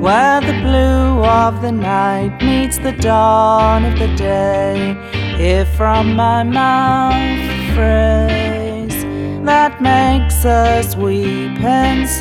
where the blue of the night meets the dawn of the day. Hear from my mouth a phrase that makes us weep and